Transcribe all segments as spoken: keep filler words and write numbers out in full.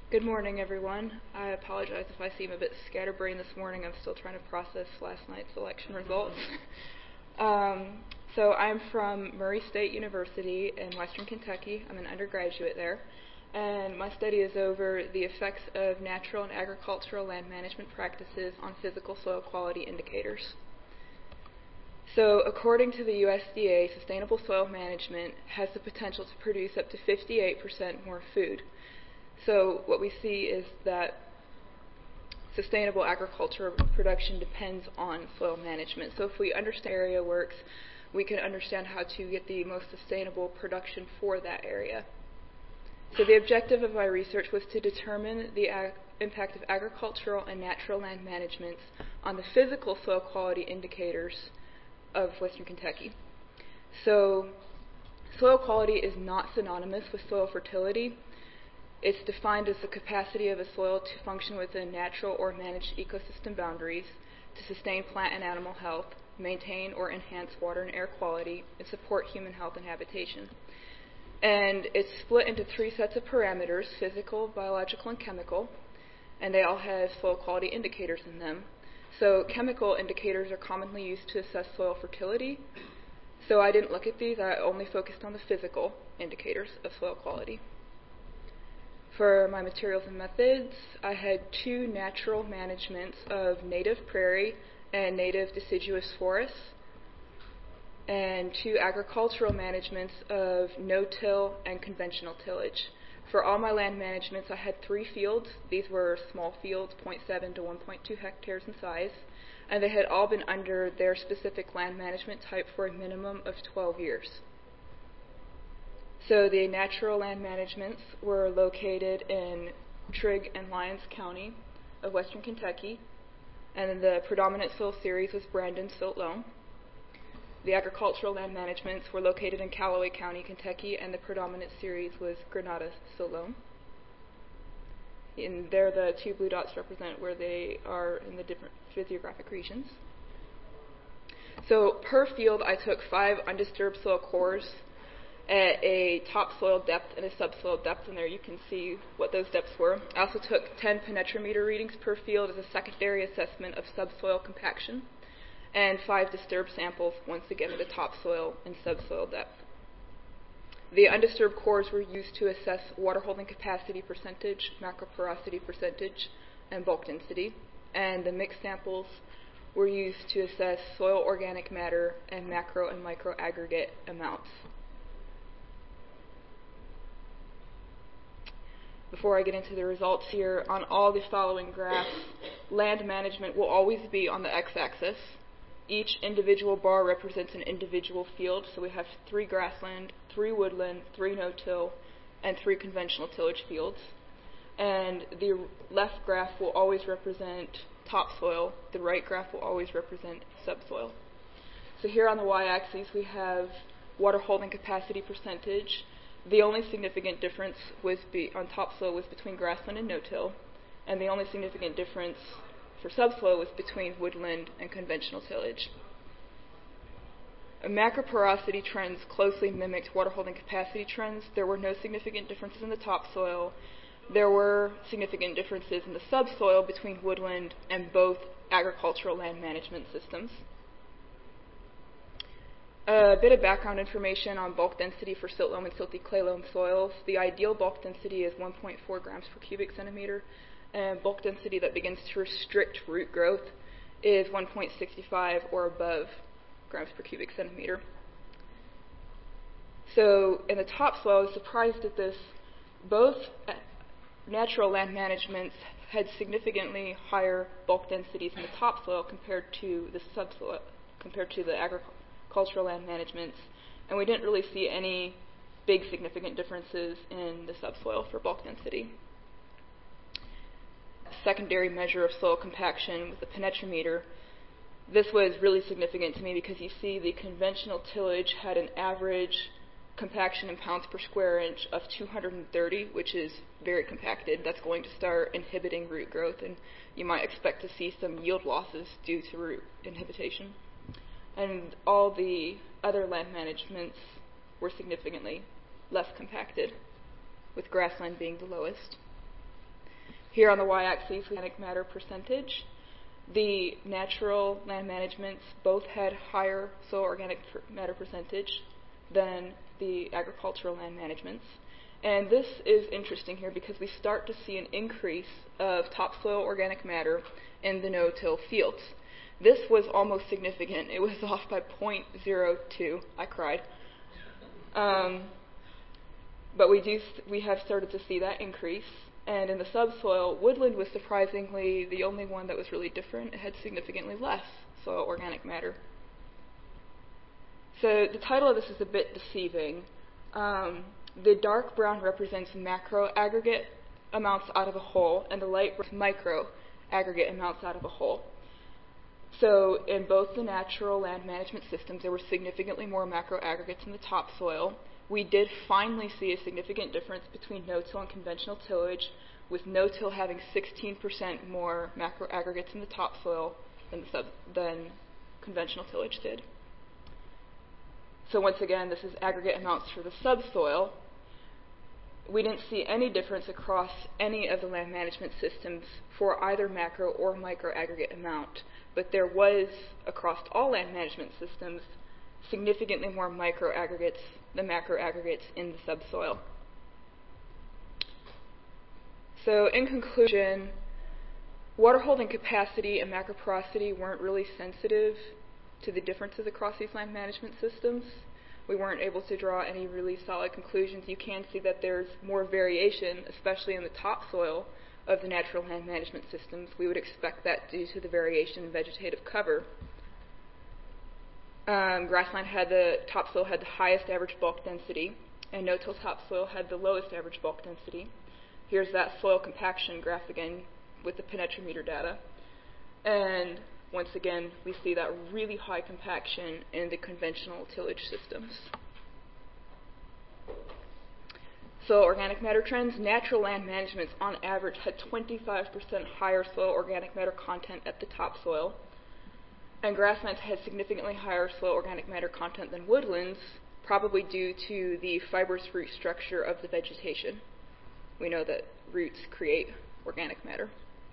Good morning, everyone. I apologize if I seem a bit scatterbrained this morning. I'm still trying to process last night's election results. um, so I'm from Murray State University in Western Kentucky. I'm an undergraduate there. And my study is over the effects of natural and agricultural land management practices on physical soil quality indicators. So according to the U S D A, sustainable soil management has the potential to produce up to fifty-eight percent more food. So what we see is that sustainable agriculture production depends on soil management. So if we understand how area works, we can understand how to get the most sustainable production for that area. So the objective of my research was to determine the ag- impact of agricultural and natural land management on the physical soil quality indicators of Western Kentucky. So soil quality is not synonymous with soil fertility. It's defined as the capacity of a soil to function within natural or managed ecosystem boundaries, to sustain plant and animal health, maintain or enhance water and air quality, and support human health and habitation. And it's split into three sets of parameters: physical, biological, and chemical, and they all have soil quality indicators in them. So chemical indicators are commonly used to assess soil fertility. So I didn't look at these, I only focused on the physical indicators of soil quality. For my materials and methods, I had two natural managements of native prairie and native deciduous forests, and two agricultural managements of no-till and conventional tillage. For all my land managements, I had three fields. These were small fields, zero point seven to one point two hectares in size, and they had all been under their specific land management type for a minimum of twelve years. So the natural land managements were located in Trigg and Lyons County of Western Kentucky, and the predominant soil series was Brandon Silt Loam. The agricultural land managements were located in Callaway County, Kentucky, and the predominant series was Granada Silt Loam. And there the two blue dots represent where they are in the different physiographic regions. So per field, I took five undisturbed soil cores at a topsoil depth and a subsoil depth, and there you can see what those depths were. I also took ten penetrometer readings per field as a secondary assessment of subsoil compaction, and five disturbed samples, once again at a topsoil and subsoil depth. The undisturbed cores were used to assess water holding capacity percentage, macroporosity percentage, and bulk density, and the mixed samples were used to assess soil organic matter and macro and micro aggregate amounts. Before I get into the results here, on all the following graphs, land management will always be on the x-axis. Each individual bar represents an individual field, so we have three grassland, three woodland, three no-till, and three conventional tillage fields. And the left graph will always represent topsoil, the right graph will always represent subsoil. So here on the y-axis we have water holding capacity percentage. The only significant difference was be on topsoil was between grassland and no-till, and the only significant difference for subsoil was between woodland and conventional tillage. Macroporosity trends closely mimicked water holding capacity trends. There were no significant differences in the topsoil. There were significant differences in the subsoil between woodland and both agricultural land management systems. A bit of background information on bulk density for silt loam and silty clay loam soils. The ideal bulk density is one point four grams per cubic centimeter, and bulk density that begins to restrict root growth is one point six five or above grams per cubic centimeter. So in the topsoil, I was surprised at this. Both natural land managements had significantly higher bulk densities in the topsoil compared to the subsoil, compared to the agricultural cultural land managements, and we didn't really see any big significant differences in the subsoil for bulk density. Secondary measure of soil compaction with the penetrometer. This was really significant to me because you see the conventional tillage had an average compaction in pounds per square inch of two hundred thirty, which is very compacted. That's going to start inhibiting root growth, and you might expect to see some yield losses due to root inhibition. And all the other land managements were significantly less compacted, with grassland being the lowest. Here on the y-axis, organic matter percentage. The natural land managements both had higher soil organic matter percentage than the agricultural land managements. And this is interesting here because we start to see an increase of topsoil organic matter in the no-till fields. This was almost significant. It was off by zero point zero two. I cried. Um, but we do we have started to see that increase. And in the subsoil, woodland was surprisingly the only one that was really different. It had significantly less soil organic matter. So the title of this is a bit deceiving. Um, the dark brown represents macro aggregate amounts out of a whole, and the light brown micro aggregate amounts out of a whole. So in both the natural land management systems, there were significantly more macro aggregates in the topsoil. We did finally see a significant difference between no-till and conventional tillage, with no-till having sixteen percent more macro aggregates in the topsoil than, the sub, than conventional tillage did. So once again, this is aggregate amounts for the subsoil. We didn't see any difference across any of the land management systems for either macro or micro aggregate amount, but there was, across all land management systems, significantly more micro aggregates than macro aggregates in the subsoil. So in conclusion, water holding capacity and macroporosity weren't really sensitive to the differences across these land management systems. We weren't able to draw any really solid conclusions. You can see that there's more variation, especially in the topsoil of the natural land management systems. We would expect that due to the variation in vegetative cover. Um, grassland had the topsoil had the highest average bulk density, and no-till topsoil had the lowest average bulk density. Here's that soil compaction graph again with the penetrometer data. And once again, we see that really high compaction in the conventional tillage systems. Soil organic matter trends. Natural land managements on average had twenty-five percent higher soil organic matter content at the topsoil. And grasslands had significantly higher soil organic matter content than woodlands, probably due to the fibrous root structure of the vegetation. We know that roots create organic matter.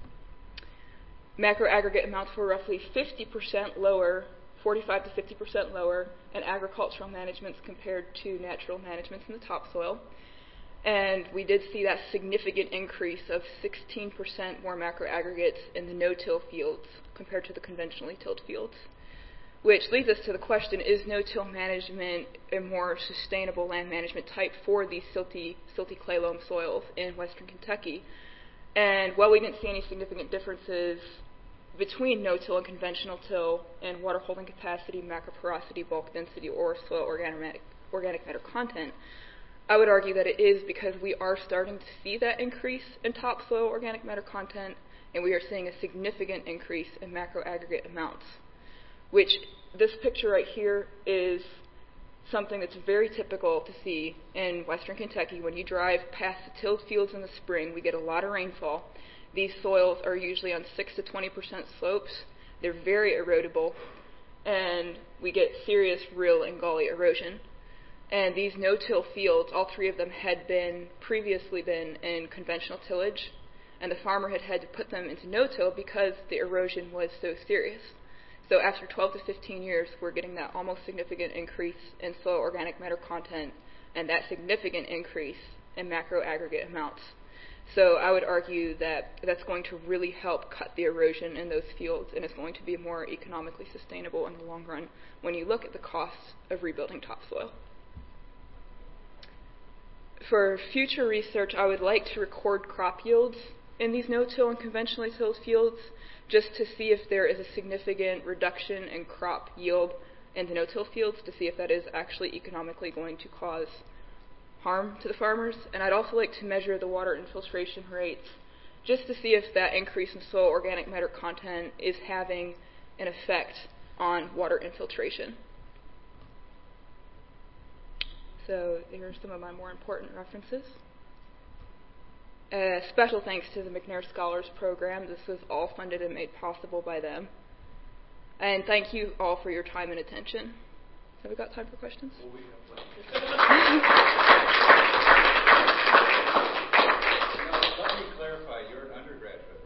Macro aggregate amounts were roughly fifty percent lower, forty-five to fifty percent lower in agricultural managements compared to natural managements in the topsoil. And we did see that significant increase of sixteen percent more macro aggregates in the no-till fields compared to the conventionally tilled fields. Which leads us to the question, is no-till management a more sustainable land management type for these silty, silty clay loam soils in western Kentucky? And while we didn't see any significant differences between no-till and conventional till in water holding capacity, macroporosity, bulk density, or soil organic, organic matter content, I would argue that it is because we are starting to see that increase in topsoil organic matter content, and we are seeing a significant increase in macro aggregate amounts, which this picture right here is something that's very typical to see in western Kentucky. When you drive past the tilled fields in the spring, we get a lot of rainfall. These soils are usually on six to twenty percent slopes. They're very erodible, and we get serious rill and gully erosion. And these no-till fields, all three of them had been previously been in conventional tillage, and the farmer had had to put them into no-till because the erosion was so serious. So after twelve to fifteen years, we're getting that almost significant increase in soil organic matter content and that significant increase in macro aggregate amounts. So I would argue that that's going to really help cut the erosion in those fields, and it's going to be more economically sustainable in the long run when you look at the costs of rebuilding topsoil. For future research, I would like to record crop yields in these no-till and conventionally tilled fields, just to see if there is a significant reduction in crop yield in the no-till fields, to see if that is actually economically going to cause harm to the farmers. And I'd also like to measure the water infiltration rates, just to see if that increase in soil organic matter content is having an effect on water infiltration. So here are some of my more important references. Uh, special thanks to the McNair Scholars Program. This was all funded and made possible by them. And thank you all for your time and attention. Have we got time for questions? Well, we have Now, let me clarify. You're an undergraduate.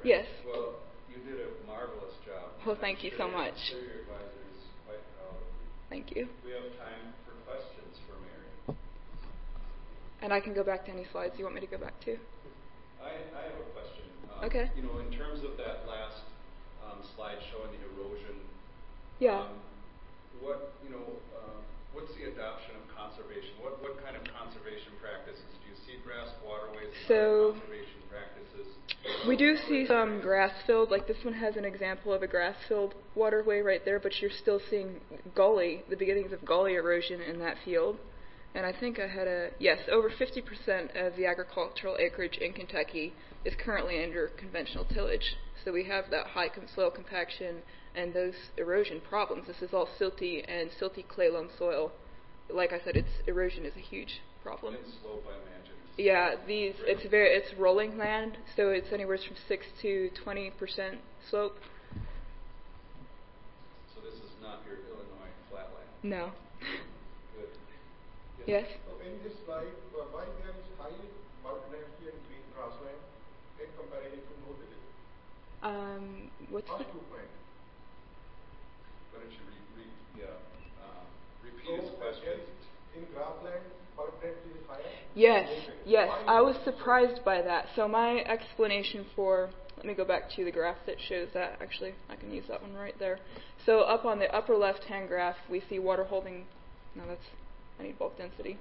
Yes. Well, you did a marvelous job. Well, thank you so much. I'm sure your advisor is quite proud of you. Thank you. We have time for questions for Mary. And I can go back to any slides you want me to go back to. I, I have a question. Um, Okay. You know, in terms of that last um, slide showing the erosion. Yeah. Um, what you know, uh, what's the adoption of conservation? What what kind of conservation practices do you see? Grass waterways and So, other conservation practices. We do see some grass-filled, like this one has an example of a grass-filled waterway right there, but you're still seeing gully, the beginnings of gully erosion in that field. And I think I had a, yes, over fifty percent of the agricultural acreage in Kentucky is currently under conventional tillage. So we have that high com- soil compaction and those erosion problems. This is all silty and silty clay loam soil. Like I said, it's erosion is a huge problem. And slope, I imagine. Yeah, these it's very it's rolling land, so it's anywhere from six to twenty percent slope. So this is not your Illinois flatland. No. Good. Yes. So in this slide, uh, why there is high bulk density and green grassland in comparison to no tillage? Um, what's Not the two point. Why don't you re, re, yeah, um, repeat So his question? in, in grassland, bulk density is higher. Yes, No tillage. yes. Why I is was that so? surprised by that. So my explanation for, let me go back to the graph that shows that. Actually, I can use that one right there. So up on the upper left-hand graph, we see water holding. No, that's, I need bulk density.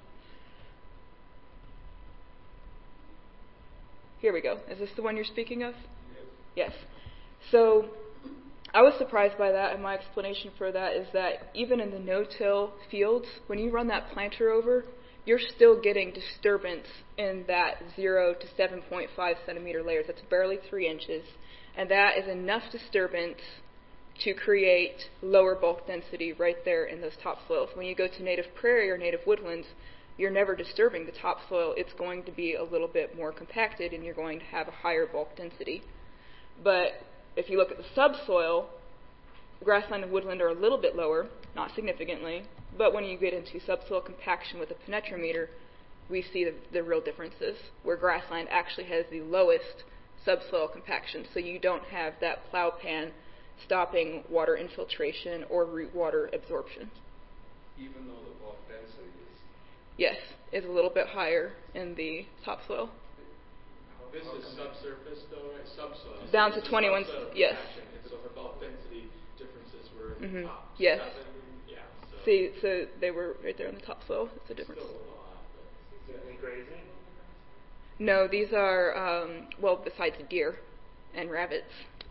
Here we go. Is this the one you're speaking of? Yes. Yes. So I was surprised by that, and my explanation for that is that even in the no-till fields, when you run that planter over, you're still getting disturbance in that zero to seven point five centimeter layers. That's barely three inches, and that is enough disturbance to create lower bulk density right there in those topsoils. When you go to native prairie or native woodlands, you're never disturbing the topsoil. It's going to be a little bit more compacted, and you're going to have a higher bulk density. But if you look at the subsoil, grassland and woodland are a little bit lower, not significantly, but when you get into subsoil compaction with a penetrometer, we see the, the real differences, where grassland actually has the lowest subsoil compaction, so you don't have that plow pan stopping water infiltration or root water absorption. Even though the bulk density is... Yes, is a little bit higher in the topsoil. This is subsurface, though, right? Subsoil. Down So to twenty-one, subsoil yes. compaction, and so for bulk density differences were at Mm-hmm. the top. So Yes. that- Yeah. So See, so they were right there in the topsoil. It's a difference. still a little off, but Is there any grazing? No, these are, um, well, besides deer and rabbits.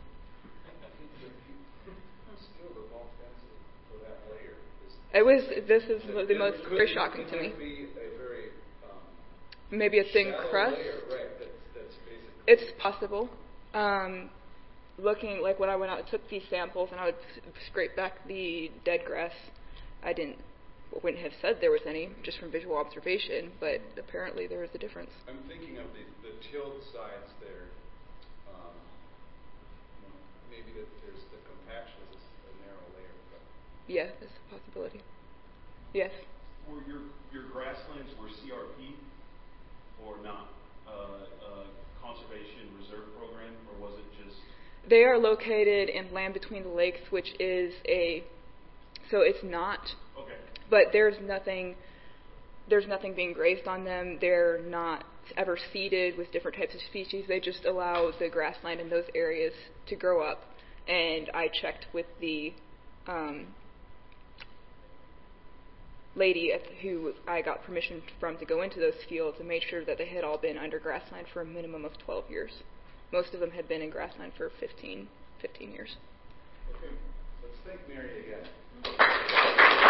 Still, the bulk density for that layer is... It was, this is the It most, could- very shocking it to me. might be a very... Um, Maybe a thin shallow crust. layer, right, that's, that's basically... It's possible. Um, looking, like when I went out and took these samples and I would s- scrape back the dead grass, I didn't, wouldn't have said there was any, just from visual observation, but apparently there was a difference. I'm thinking of the, the tilled sides there. Um, you know, maybe that there's the compaction is a narrow layer. But Yeah, that's a possibility. Yes. Were your your grasslands were C R P or not? Uh, uh, conservation reserve program, or was it just? They are located in land between the lakes, which is a, so it's not, Okay. but there's nothing, there's nothing being grazed on them. They're not ever seeded with different types of species. They just allow the grassland in those areas to grow up. And I checked with the um, lady at who I got permission from to go into those fields and made sure that they had all been under grassland for a minimum of twelve years. Most of them had been in grassland for fifteen, fifteen years. okay, let's thank Mary again.